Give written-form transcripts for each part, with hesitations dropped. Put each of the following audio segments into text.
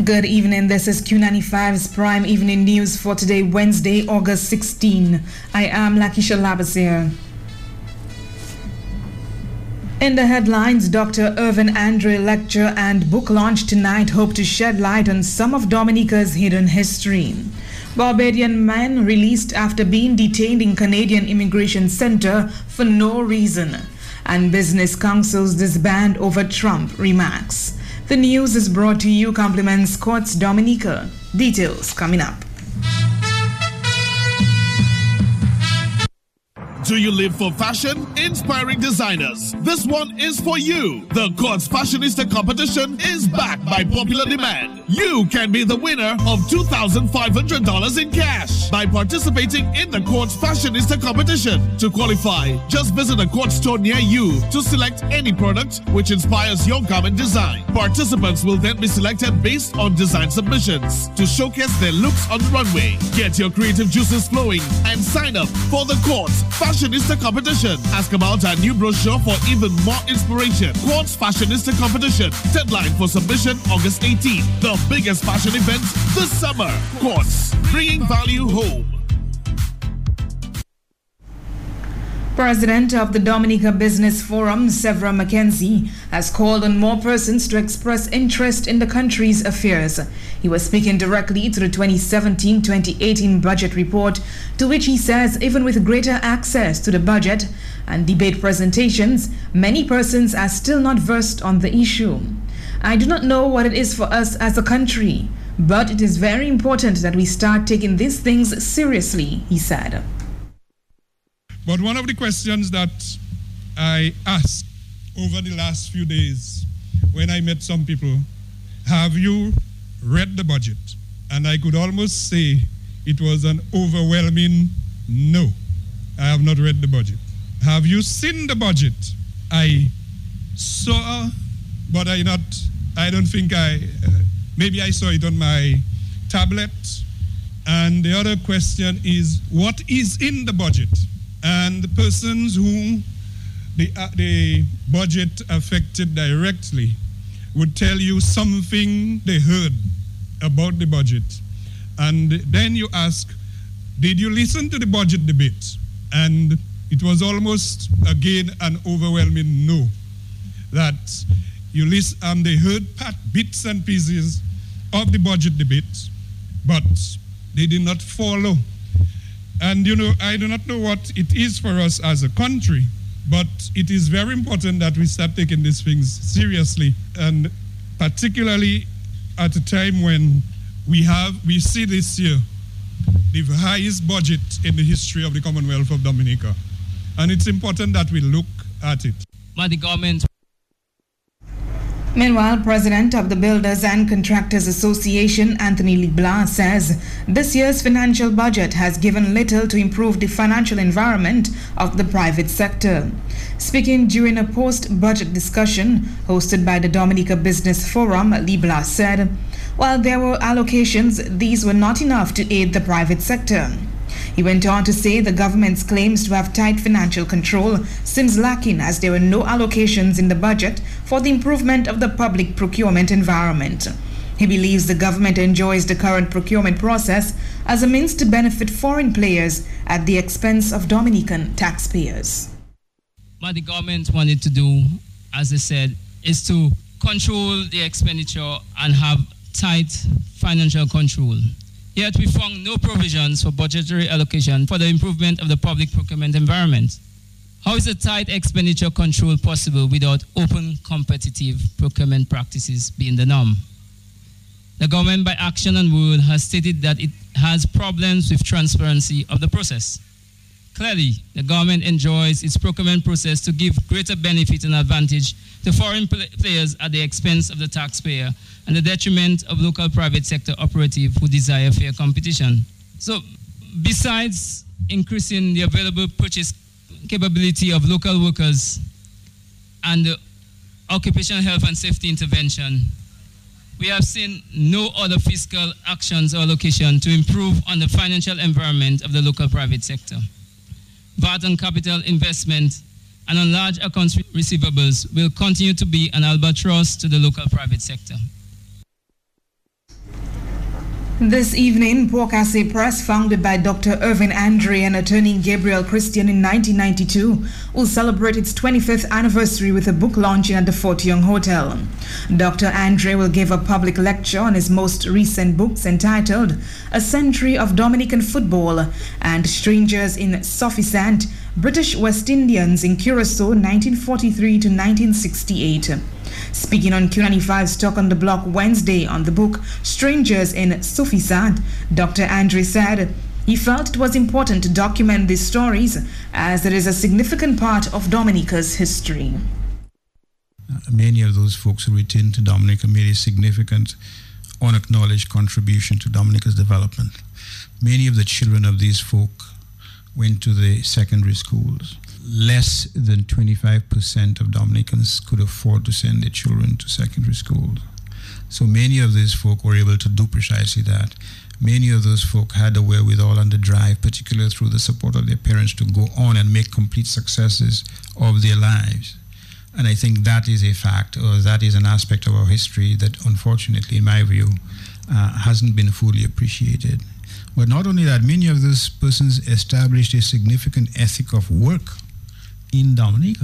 Good evening, this is Q95's Prime Evening News for today, Wednesday, August 16. I am Lakisha Labasir. In the headlines, Dr. Irvin Andre lecture and book launch tonight hope to shed light on some of Dominica's hidden history. Barbadian man released after being detained in Canadian Immigration Center for no reason. And business councils disband over Trump remarks. The news is brought to you compliments Courts Dominica. Details coming up. Do you live for fashion? Inspiring designers. This one is for you. The Courts Fashionista competition is back by popular demand. You can be the winner of $2,500 in cash by participating in the Courts Fashionista competition. To qualify, just visit a Court store near you to select any product which inspires your garment design. Participants will then be selected based on design submissions to showcase their looks on the runway. Get your creative juices flowing and sign up for the Courts Fashionista competition. Ask about our new brochure for even more inspiration. Courts Fashionista competition. Deadline for submission August 18th. The biggest fashion event this summer. Courts, bringing value home. President of the Dominica Business Forum, Sevra Mackenzie, has called on more persons to express interest in the country's affairs. He was speaking directly to the 2017-2018 budget report, to which he says even with greater access to the budget and debate presentations, many persons are still not versed on the issue. I do not know what it is for us as a country, but it is very important that we start taking these things seriously, he said. But one of the questions that I asked over the last few days when I met some people, have you read the budget? And I could almost say it was an overwhelming no. I have not read the budget. Have you seen the budget? I saw, but maybe I saw it on my tablet. And the other question is, what is in the budget? And the persons whom the budget affected directly would tell you something they heard about the budget. And then you ask, did you listen to the budget debate? And it was almost, again, an overwhelming no. That they heard bits and pieces of the budget debate, but they did not follow. And I do not know what it is for us as a country, but it is very important that we start taking these things seriously, and particularly at a time when we see this year the highest budget in the history of the Commonwealth of Dominica. And it's important that we look at it. But the government. Meanwhile, President of the Builders and Contractors Association, Anthony LeBlanc, says this year's financial budget has given little to improve the financial environment of the private sector. Speaking during a post-budget discussion hosted by the Dominica Business Forum, LeBlanc said, while there were allocations, these were not enough to aid the private sector. He went on to say the government's claims to have tight financial control seems lacking, as there were no allocations in the budget for the improvement of the public procurement environment. He believes the government enjoys the current procurement process as a means to benefit foreign players at the expense of Dominican taxpayers. What the government wanted to do, as I said, is to control the expenditure and have tight financial control. Yet we found no provisions for budgetary allocation for the improvement of the public procurement environment. How is a tight expenditure control possible without open competitive procurement practices being the norm? The government, by action and word, has stated that it has problems with transparency of the process. Clearly, the government enjoys its procurement process to give greater benefit and advantage to foreign players at the expense of the taxpayer and the detriment of local private sector operatives who desire fair competition. So, besides increasing the available purchase capability of local workers and the occupational health and safety intervention, we have seen no other fiscal actions or allocation to improve on the financial environment of the local private sector. VAT and capital investment and on large accounts receivables will continue to be an albatross to the local private sector. This evening, Port-Cassay Press, founded by Dr. Irvin Andre and attorney Gabriel Christian in 1992, will celebrate its 25th anniversary with a book launching at the Fort Young Hotel. Dr. Andre will give a public lecture on his most recent books entitled A Century of Dominican Football and Strangers in Suffisant, British West Indians in Curacao 1943 to 1968. Speaking on Q95's Talk on the Block Wednesday on the book Strangers in Suffisant, Dr. Andre said he felt it was important to document these stories as it is a significant part of Dominica's history. Many of those folks who returned to Dominica made a significant, unacknowledged contribution to Dominica's development. Many of the children of these folk went to the secondary schools. Less than 25% of Dominicans could afford to send their children to secondary schools. So many of these folk were able to do precisely that. Many of those folk had the wherewithal and the drive, particularly through the support of their parents, to go on and make complete successes of their lives. And I think that is a fact, or that is an aspect of our history that, unfortunately, in my view, hasn't been fully appreciated. But not only that, many of those persons established a significant ethic of work in Dominica.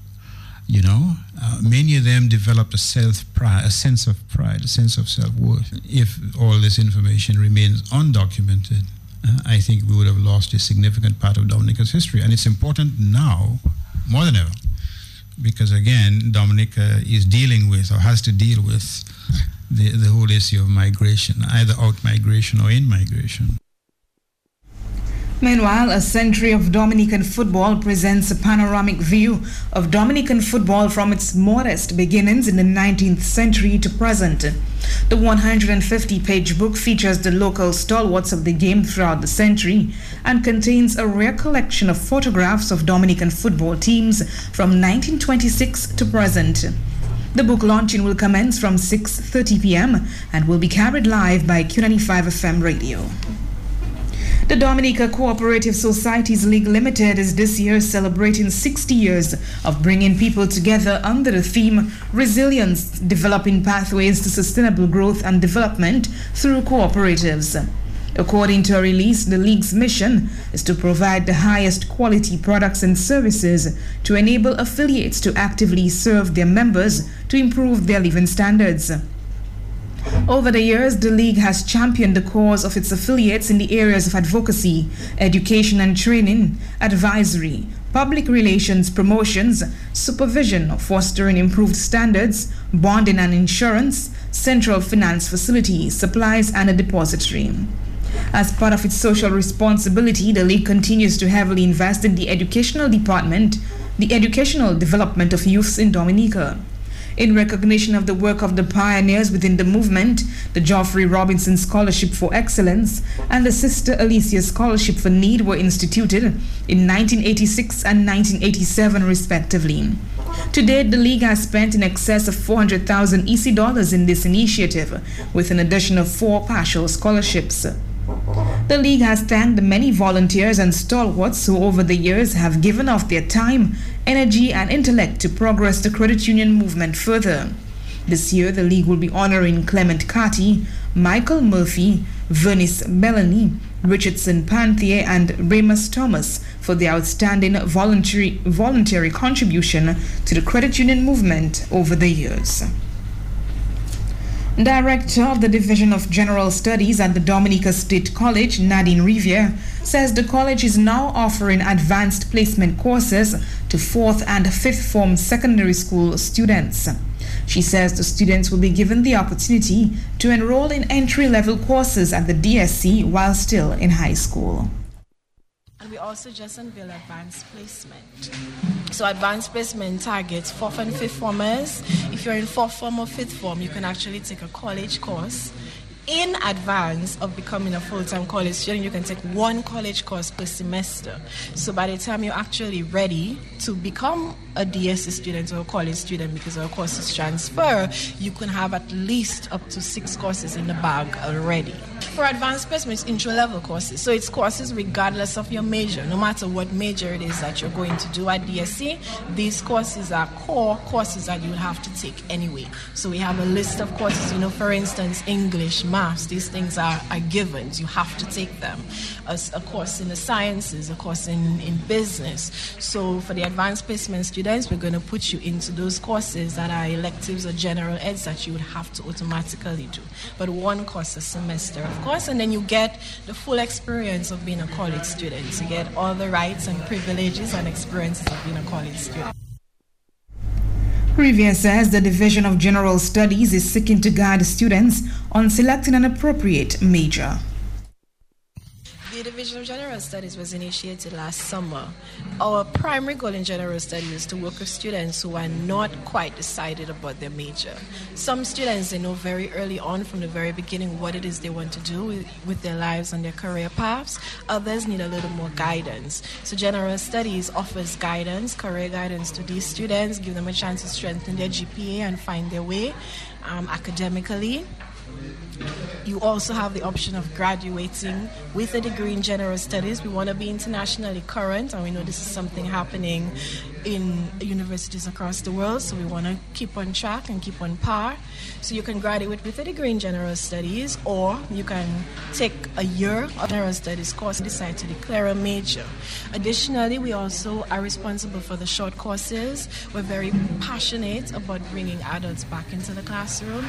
Many of them developed a sense of pride, a sense of self-worth. If all this information remains undocumented, I think we would have lost a significant part of Dominica's history. And it's important now, more than ever, because again, Dominica is dealing with, or has to deal with, the whole issue of migration, either out-migration or in-migration. Meanwhile, A Century of Dominican Football presents a panoramic view of Dominican football from its modest beginnings in the 19th century to present. The 150-page book features the local stalwarts of the game throughout the century and contains a rare collection of photographs of Dominican football teams from 1926 to present. The book launching will commence from 6:30 p.m. and will be carried live by Q95 FM radio. The Dominica Cooperative Societies League Limited is this year celebrating 60 years of bringing people together under the theme Resilience, Developing Pathways to Sustainable Growth and Development through Cooperatives. According to a release, the League's mission is to provide the highest quality products and services to enable affiliates to actively serve their members to improve their living standards. Over the years, the League has championed the cause of its affiliates in the areas of advocacy, education and training, advisory, public relations, promotions, supervision, fostering improved standards, bonding and insurance, central finance facilities, supplies and a depository. As part of its social responsibility, the League continues to heavily invest in the educational department, the educational development of youths in Dominica. In recognition of the work of the pioneers within the movement, the Geoffrey Robinson Scholarship for Excellence and the Sister Alicia Scholarship for Need were instituted in 1986 and 1987 respectively. To date, the League has spent in excess of 400,000 EC dollars in this initiative, with an addition of 4 partial scholarships. The League has thanked the many volunteers and stalwarts who over the years have given of their time, energy and intellect to progress the credit union movement further. This year, the League will be honoring Clement Carty, Michael Murphy, Vernice Melanie, Richardson Panthier and Remus Thomas for their outstanding voluntary contribution to the credit union movement over the years. Director of the Division of General Studies at the Dominica State College, Nadine Riviere, says the college is now offering advanced placement courses to 4th and 5th form secondary school students. She says the students will be given the opportunity to enroll in entry-level courses at the DSC while still in high school. And we also just unveiled advanced placement. So advanced placement targets 4th and 5th formers. If you're in 4th form or 5th form, you can actually take a college course. In advance of becoming a full-time college student, you can take 1 college course per semester. So by the time you're actually ready to become a DSE student or a college student, because our courses transfer, you can have at least up to 6 courses in the bag already. For advanced placement, it's intro-level courses. So it's courses regardless of your major. No matter what major it is that you're going to do at DSE, these courses are core courses that you would have to take anyway. So we have a list of courses, for instance, English, maths, these things are givens. You have to take them. A course in the sciences, a course in business. So for the advanced placement students, we're going to put you into those courses that are electives or general eds that you would have to automatically do. But 1 course a semester, of course, and then you get the full experience of being a college student. You get all the rights and privileges and experiences of being a college student. Riviere says the Division of General Studies is seeking to guide students on selecting an appropriate major. The Division of General Studies was initiated last summer. Our primary goal in General Studies is to work with students who are not quite decided about their major. Some students, they know very early on from the very beginning what it is they want to do with their lives and their career paths. Others need a little more guidance. So General Studies offers guidance, career guidance to these students, give them a chance to strengthen their GPA and find their way academically. You also have the option of graduating with a degree in General Studies. We want to be internationally current, and we know this is something happening in universities across the world, so we want to keep on track and keep on par. So you can graduate with a degree in General Studies, or you can take a year of General Studies course and decide to declare a major. Additionally, we also are responsible for the short courses. We're very passionate about bringing adults back into the classroom.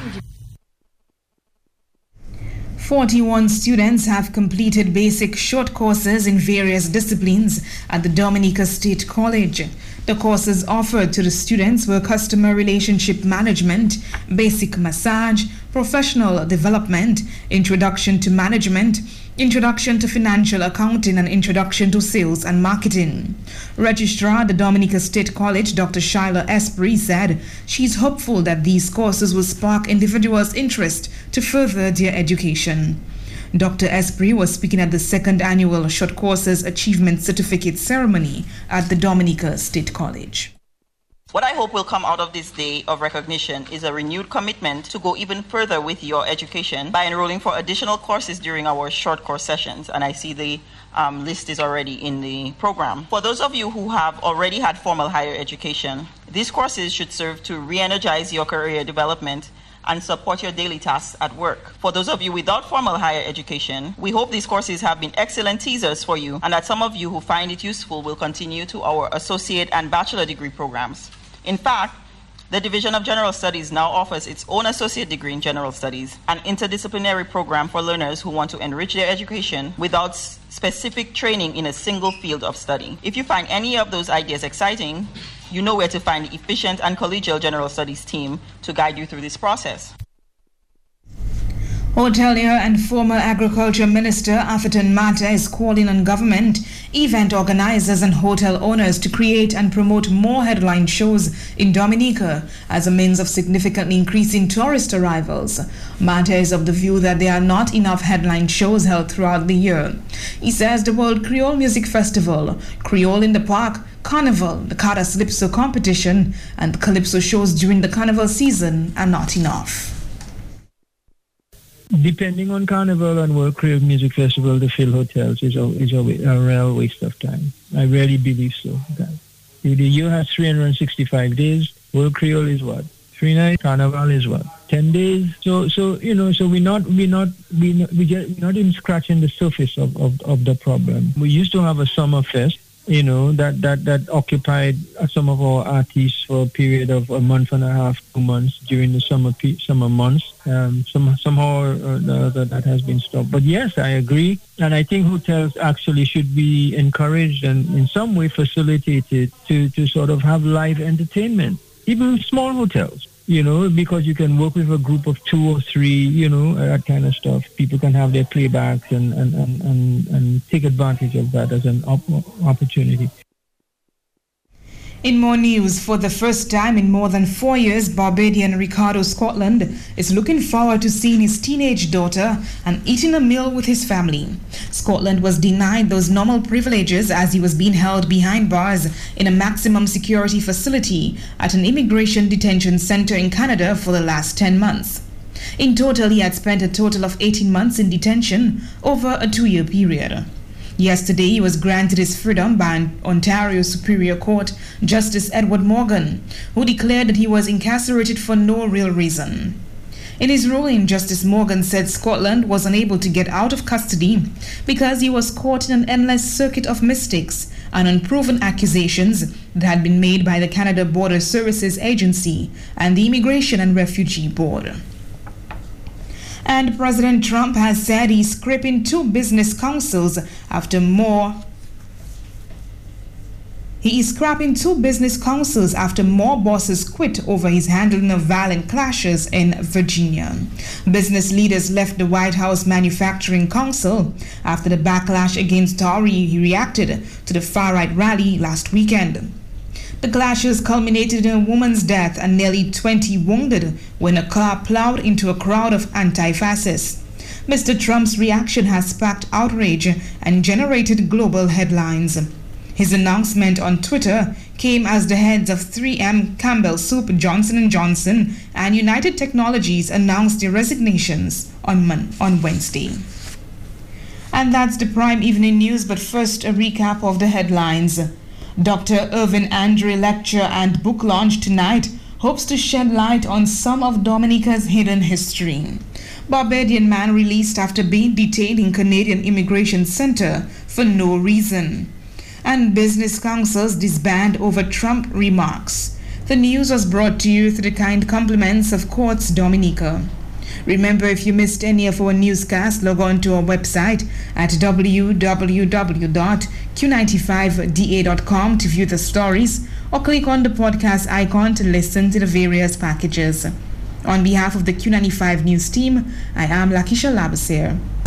41 students have completed basic short courses in various disciplines at the Dominica State College. The courses offered to the students were customer relationship management, basic massage, professional development, introduction to management, introduction to financial accounting, and introduction to sales and marketing. Registrar at the Dominica State College, Dr. Shyla Esprit, said she's hopeful that these courses will spark individuals' interest to further their education. Dr. Esprit was speaking at the 2nd annual Short Courses Achievement Certificate Ceremony at the Dominica State College. What I hope will come out of this day of recognition is a renewed commitment to go even further with your education by enrolling for additional courses during our short course sessions. And I see the list is already in the program. For those of you who have already had formal higher education, these courses should serve to re-energize your career development and support your daily tasks at work. For those of you without formal higher education, we hope these courses have been excellent teasers for you, and that some of you who find it useful will continue to our associate and bachelor degree programs. In fact, the Division of General Studies now offers its own associate degree in General Studies, an interdisciplinary program for learners who want to enrich their education without specific training in a single field of study. If you find any of those ideas exciting, you know where to find the efficient and collegial General Studies team to guide you through this process. Hotelier and former Agriculture Minister Atherton Mata is calling on government, event organizers and hotel owners to create and promote more headline shows in Dominica as a means of significantly increasing tourist arrivals. Mata is of the view that there are not enough headline shows held throughout the year. He says the World Creole Music Festival, Creole in the Park, Carnival, the Calypso competition, and Calypso shows during the Carnival season are not enough. Depending on Carnival and World Creole Music Festival, to fill hotels is a real waste of time. I really believe so. The year has 365 days. World Creole is what? 3 nights. Carnival is what? 10 days. So we're not even scratching the surface of the problem. We used to have a summer fest, that occupied some of our artists for a period of a month and a half, 2 months during the summer months. Somehow that has been stopped. But yes, I agree. And I think hotels actually should be encouraged and in some way facilitated to sort of have live entertainment, even small hotels. Because you can work with a group of 2 or 3, that kind of stuff. People can have their playbacks and take advantage of that as an opportunity. In more news, for the first time in more than 4 years, Barbadian Ricardo Scotland is looking forward to seeing his teenage daughter and eating a meal with his family. Scotland was denied those normal privileges as he was being held behind bars in a maximum security facility at an immigration detention center in Canada for the last 10 months. In total, he had spent a total of 18 months in detention over a 2-year period. Yesterday, he was granted his freedom by Ontario Superior Court Justice Edward Morgan, who declared that he was incarcerated for no real reason. In his ruling, Justice Morgan said Scotland was unable to get out of custody because he was caught in an endless circuit of mistakes and unproven accusations that had been made by the Canada Border Services Agency and the Immigration and Refugee Board. And President Trump has said he's scrapping 2 business councils after more. He is scrapping 2 business councils after more bosses quit over his handling of violent clashes in Virginia. Business leaders left the White House Manufacturing Council after the backlash against how he reacted to the far-right rally last weekend. The clashes culminated in a woman's death and nearly 20 wounded when a car plowed into a crowd of anti-fascists. Mr. Trump's reaction has sparked outrage and generated global headlines. His announcement on Twitter came as the heads of 3M, Campbell Soup, Johnson & Johnson, and United Technologies announced their resignations on Wednesday. And that's the Prime Evening News, but first a recap of the headlines. Dr. Irvin Andre lecture and book launch tonight hopes to shed light on some of Dominica's hidden history. Barbadian man released after being detained in Canadian Immigration Center for no reason. And business councils disband over Trump remarks. The news was brought to you through the kind compliments of Quartz Dominica. Remember, if you missed any of our newscasts, log on to our website at www.q95da.com to view the stories, or click on the podcast icon to listen to the various packages. On behalf of the Q95 News team, I am Lakisha Labasir.